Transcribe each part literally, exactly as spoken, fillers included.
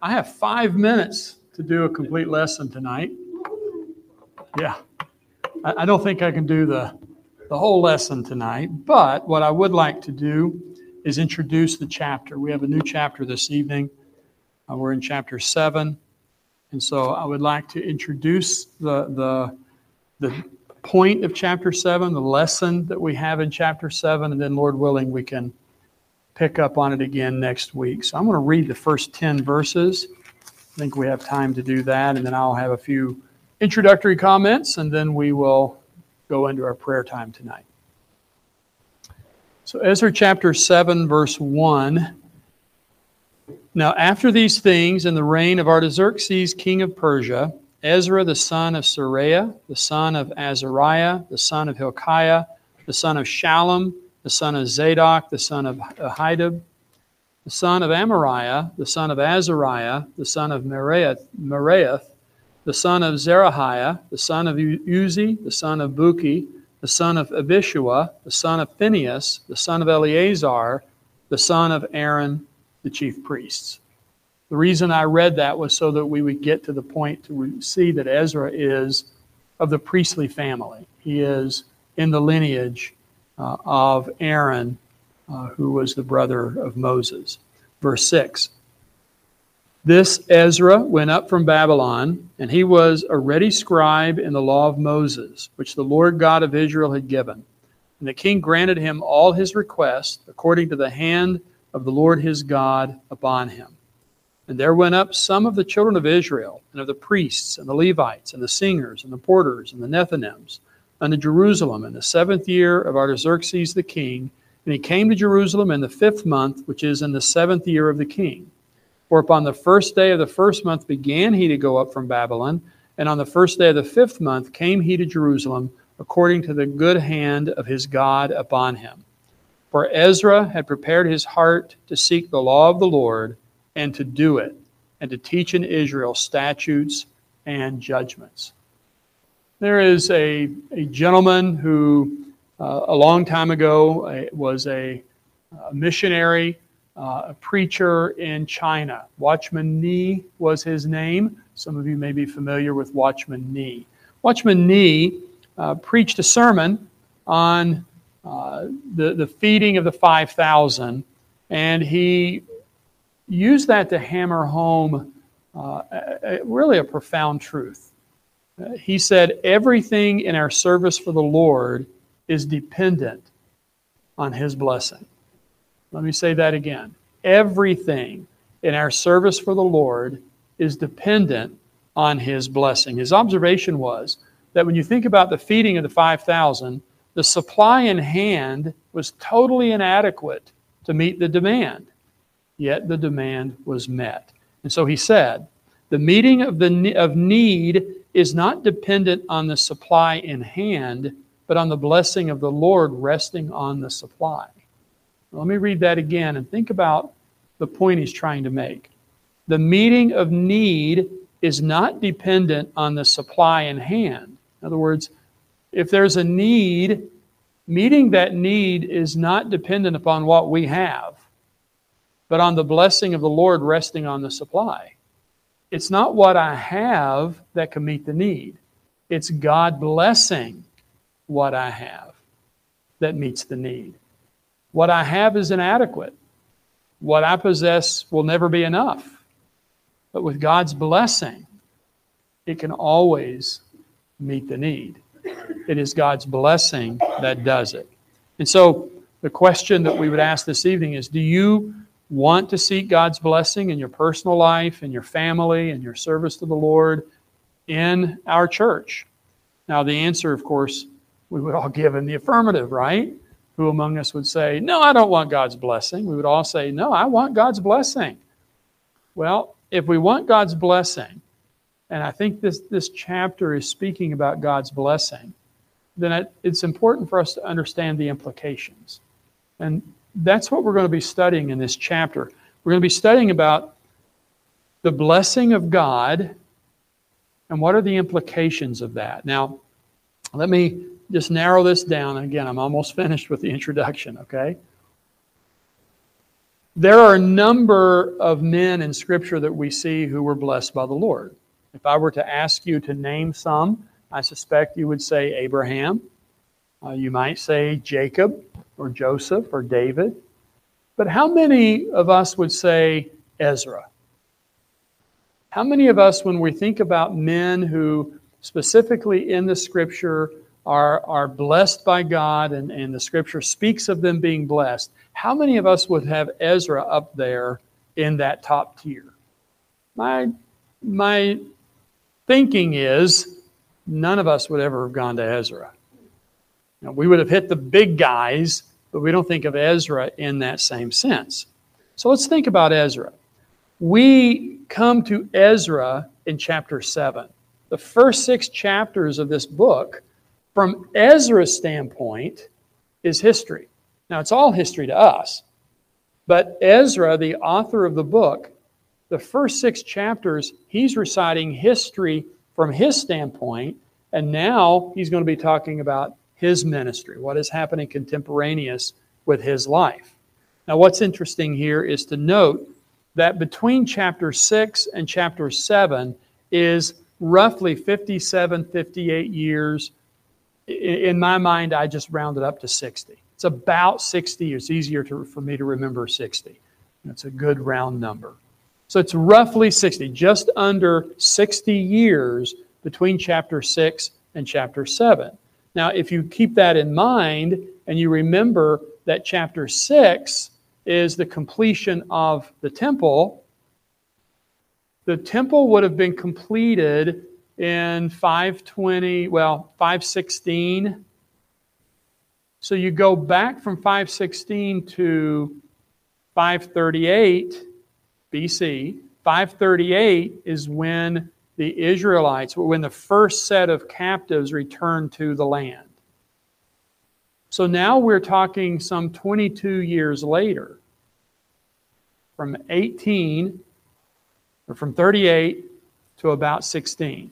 I have five minutes to do a complete lesson tonight. Yeah, I, I don't think I can do the, the whole lesson tonight, but what I would like to do is introduce the chapter. We have a new chapter this evening. Uh, we're in chapter seven, and so I would like to introduce the, the, the point of chapter seven, the lesson that we have in chapter seven, and then Lord willing, we can pick up on it again next week. So I'm going to read the first ten verses. I think we have time to do that, and then I'll have a few introductory comments, and then we will go into our prayer time tonight. So Ezra chapter seven, verse one. Now after these things, in the reign of Artaxerxes, king of Persia, Ezra the son of Seraiah, the son of Azariah, the son of Hilkiah, the son of Shallum, the son of Zadok, the son of Ahitub, the son of Amariah, the son of Azariah, the son of Meraioth, Meraioth, the son of Zerahiah, the son of Uzi, the son of Buki, the son of Abishua, the son of Phinehas, the son of Eleazar, the son of Aaron, the chief priests. The reason I read that was so that we would get to the point to see that Ezra is of the priestly family. He is in the lineage uh, of Aaron, uh, who was the brother of Moses. Verse six. This Ezra went up from Babylon, and he was a ready scribe in the law of Moses, which the Lord God of Israel had given. And the king granted him all his requests, according to the hand of the Lord his God upon him. And there went up some of the children of Israel, and of the priests, and the Levites, and the singers, and the porters, and the Nethinims, unto Jerusalem in the seventh year of Artaxerxes the king. And he came to Jerusalem in the fifth month, which is in the seventh year of the king. For upon the first day of the first month began he to go up from Babylon, and on the first day of the fifth month came he to Jerusalem, according to the good hand of his God upon him. For Ezra had prepared his heart to seek the law of the Lord, and to do it, and to teach in Israel statutes and judgments. There is a, a gentleman who, uh, a long time ago, uh, was a, a missionary, uh, a preacher in China. Watchman Nee was his name. Some of you may be familiar with Watchman Nee. Watchman Nee uh, preached a sermon on uh, the, the feeding of the five thousand, and he used that to hammer home uh, a, a, really a profound truth. Uh, he said, everything in our service for the Lord is dependent on His blessing. Let me say that again. Everything in our service for the Lord is dependent on His blessing. His observation was that when you think about the feeding of the five thousand, the supply in hand was totally inadequate to meet the demand. Yet the demand was met. And so he said, the meeting of the of need is not dependent on the supply in hand, but on the blessing of the Lord resting on the supply. Let me read that again and think about the point he's trying to make. The meeting of need is not dependent on the supply in hand. In other words, if there's a need, meeting that need is not dependent upon what we have, but on the blessing of the Lord resting on the supply. It's not what I have that can meet the need. It's God blessing what I have that meets the need. What I have is inadequate. What I possess will never be enough. But with God's blessing, it can always meet the need. It is God's blessing that does it. And so the question that we would ask this evening is, do you want to seek God's blessing in your personal life, in your family, in your service to the Lord, in our church? Now, the answer, of course, we would all give in the affirmative, right? Who among us would say, no, I don't want God's blessing? We would all say, no, I want God's blessing. Well, if we want God's blessing, and I think this, this chapter is speaking about God's blessing, then it, it's important for us to understand the implications. And that's what we're going to be studying in this chapter. We're going to be studying about the blessing of God and what are the implications of that. Now, let me just narrow this down. Again, I'm almost finished with the introduction, okay? There are a number of men in Scripture that we see who were blessed by the Lord. If I were to ask you to name some, I suspect you would say Abraham. Uh, you might say Jacob or Joseph or David. But how many of us would say Ezra? How many of us, when we think about men who specifically in the Scripture are, are blessed by God and, and the Scripture speaks of them being blessed, how many of us would have Ezra up there in that top tier? My, my thinking is none of us would ever have gone to Ezra. You know, we would have hit the big guys, but we don't think of Ezra in that same sense. So let's think about Ezra. We come to Ezra in chapter seven. The first six chapters of this book, from Ezra's standpoint, is history. Now, it's all history to us. But Ezra, the author of the book, the first six chapters, he's reciting history from his standpoint, and now he's going to be talking about his ministry, what is happening contemporaneous with his life. Now, what's interesting here is to note that between chapter six and chapter seven is roughly fifty-seven, fifty-eight years. In my mind, I just rounded up to sixty. It's about sixty. It's easier to, for me to remember sixty. That's a good round number. So it's roughly sixty, just under sixty years between chapter six and chapter seven. Now, if you keep that in mind and you remember that chapter six is the completion of the temple, the temple would have been completed in five twenty, well, five sixteen. So you go back from five sixteen to five thirty-eight B C. five thirty-eight is when the Israelites, when the first set of captives returned to the land. So now we're talking some twenty-two years later, from eighteen, or from thirty-eight to about sixteen.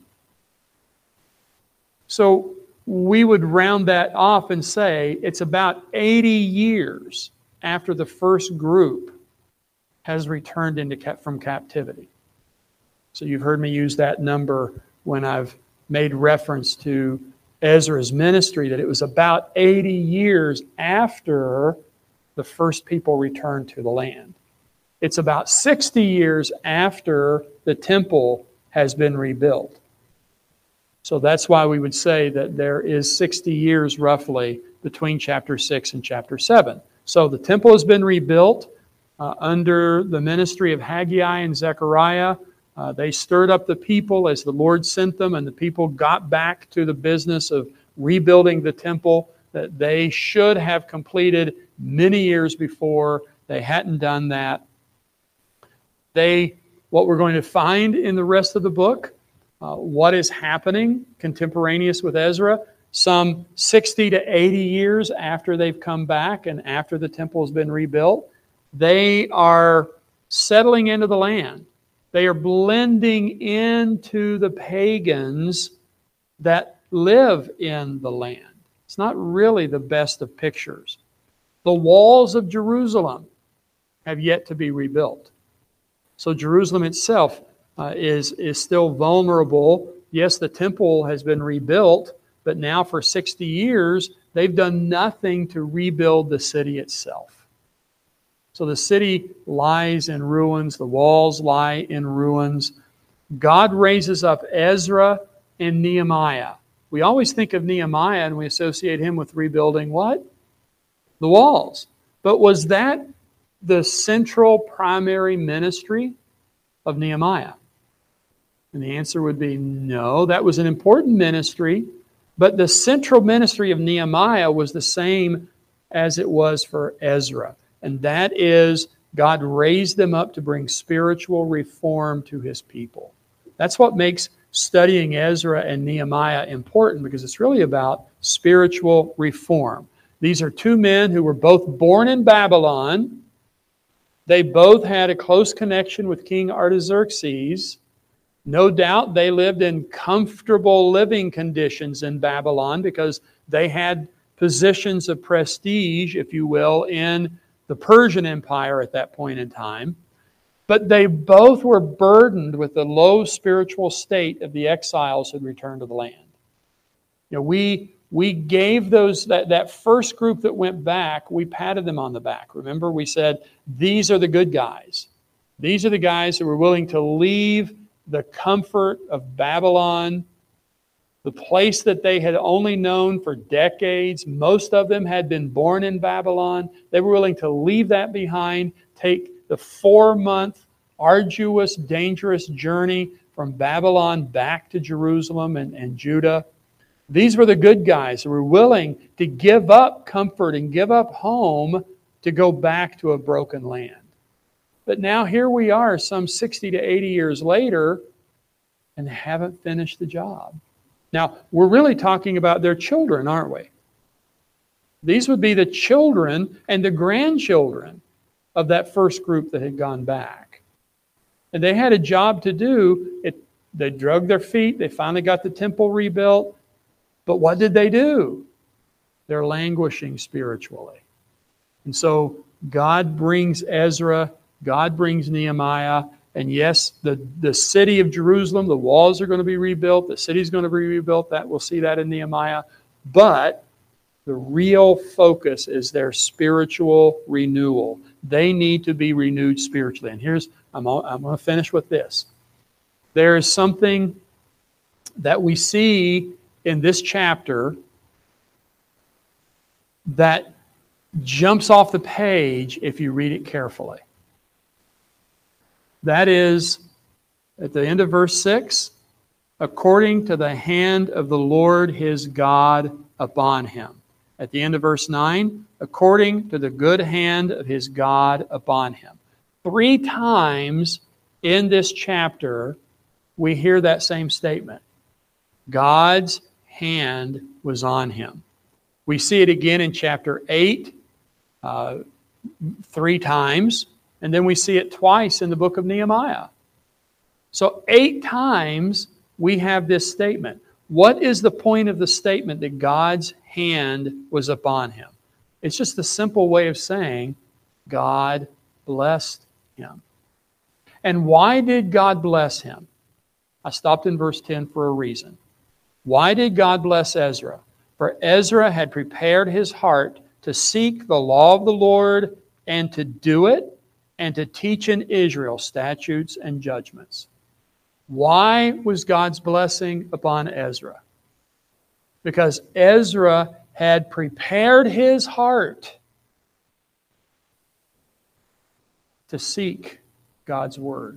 So we would round that off and say it's about eighty years after the first group has returned into from captivity. So you've heard me use that number when I've made reference to Ezra's ministry, that it was about eighty years after the first people returned to the land. It's about sixty years after the temple has been rebuilt. So that's why we would say that there is sixty years roughly between chapter six and chapter seven. So the temple has been rebuilt uh, under the ministry of Haggai and Zechariah. Uh, they stirred up the people as the Lord sent them, and the people got back to the business of rebuilding the temple that they should have completed many years before. They hadn't done that. They, what we're going to find in the rest of the book, uh, what is happening contemporaneous with Ezra, some sixty to eighty years after they've come back and after the temple has been rebuilt, they are settling into the land. They are blending into the pagans that live in the land. It's not really the best of pictures. The walls of Jerusalem have yet to be rebuilt. So Jerusalem itself uh, is, is still vulnerable. Yes, the temple has been rebuilt, but now for sixty years, they've done nothing to rebuild the city itself. So the city lies in ruins. The walls lie in ruins. God raises up Ezra and Nehemiah. We always think of Nehemiah and we associate him with rebuilding what? The walls. But was that the central primary ministry of Nehemiah? And the answer would be no. That was an important ministry, but the central ministry of Nehemiah was the same as it was for Ezra. And that is, God raised them up to bring spiritual reform to His people. That's what makes studying Ezra and Nehemiah important, because it's really about spiritual reform. These are two men who were both born in Babylon. They both had a close connection with King Artaxerxes. No doubt they lived in comfortable living conditions in Babylon because they had positions of prestige, if you will, in the Persian Empire at that point in time. But they both were burdened with the low spiritual state of the exiles who had returned to the land. You know, we we gave those that, that first group that went back, we patted them on the back. Remember, we said, these are the good guys. These are the guys who were willing to leave the comfort of Babylon, the place that they had only known for decades. Most of them had been born in Babylon. They were willing to leave that behind, take the four-month, arduous, dangerous journey from Babylon back to Jerusalem and, and Judah. These were the good guys who were willing to give up comfort and give up home to go back to a broken land. But now here we are some sixty to eighty years later, and they haven't finished the job. Now, we're really talking about their children, aren't we? These would be the children and the grandchildren of that first group that had gone back. And they had a job to do. It, they drug their feet. They finally got the temple rebuilt. But what did they do? They're languishing spiritually. And so God brings Ezra, God brings Nehemiah, and yes, the, the city of Jerusalem, the walls are going to be rebuilt, the city's going to be rebuilt, that we'll see that in Nehemiah. But the real focus is their spiritual renewal. They need to be renewed spiritually. And here's, I'm, I'm going to finish with this. There is something that we see in this chapter that jumps off the page if you read it carefully. That is, at the end of verse six, according to the hand of the Lord his God upon him. At the end of verse nine, according to the good hand of his God upon him. Three times in this chapter, we hear that same statement. God's hand was on him. We see it again in chapter eight, uh, three times, and then we see it twice in the book of Nehemiah. So eight times we have this statement. What is the point of the statement that God's hand was upon him? It's just a simple way of saying God blessed him. And why did God bless him? I stopped in verse ten for a reason. Why did God bless Ezra? For Ezra had prepared his heart to seek the law of the Lord and to do it and to teach in Israel statutes and judgments. Why was God's blessing upon Ezra? Because Ezra had prepared his heart to seek God's word.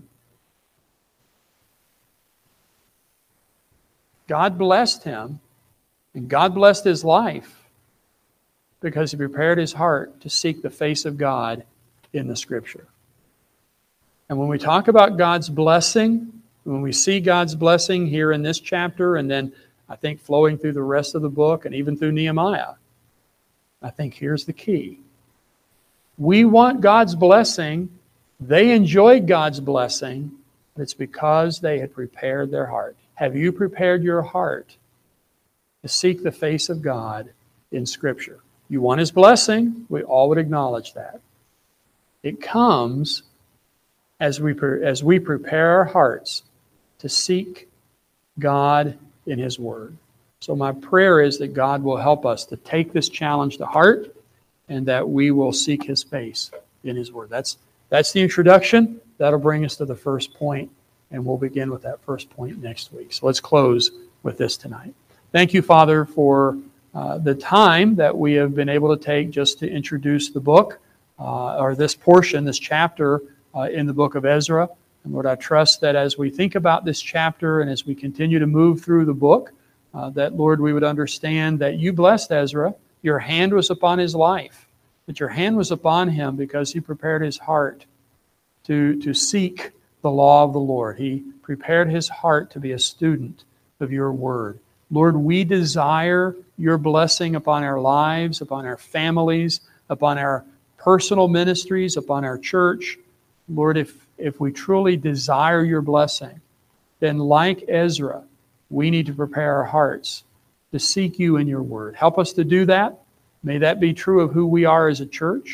God blessed him, and God blessed his life because he prepared his heart to seek the face of God in the Scripture. And when we talk about God's blessing, when we see God's blessing here in this chapter, and then I think flowing through the rest of the book and even through Nehemiah, I think here's the key. We want God's blessing. They enjoyed God's blessing, but it's because they had prepared their heart. Have you prepared your heart to seek the face of God in Scripture? You want His blessing. We all would acknowledge that. It comes as we, as we prepare our hearts to seek God in His Word. So my prayer is that God will help us to take this challenge to heart and that we will seek His face in His Word. That's, that's the introduction. That'll bring us to the first point. And we'll begin with that first point next week. So let's close with this tonight. Thank you, Father, for uh, the time that we have been able to take just to introduce the book, uh, or this portion, this chapter uh, in the book of Ezra. And Lord, I trust that as we think about this chapter and as we continue to move through the book, uh, that, Lord, we would understand that you blessed Ezra. Your hand was upon his life, that your hand was upon him because he prepared his heart to, to seek the law of the Lord. He prepared his heart to be a student of your word. Lord, we desire your blessing upon our lives, upon our families, upon our personal ministries, upon our church. Lord, if, if we truly desire your blessing, then like Ezra, we need to prepare our hearts to seek you in your word. Help us to do that. May that be true of who we are as a church.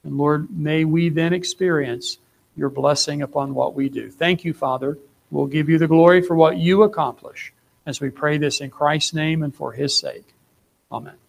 And Lord, may we then experience your blessing upon what we do. Thank you, Father. We'll give you the glory for what you accomplish as we pray this in Christ's name and for his sake. Amen.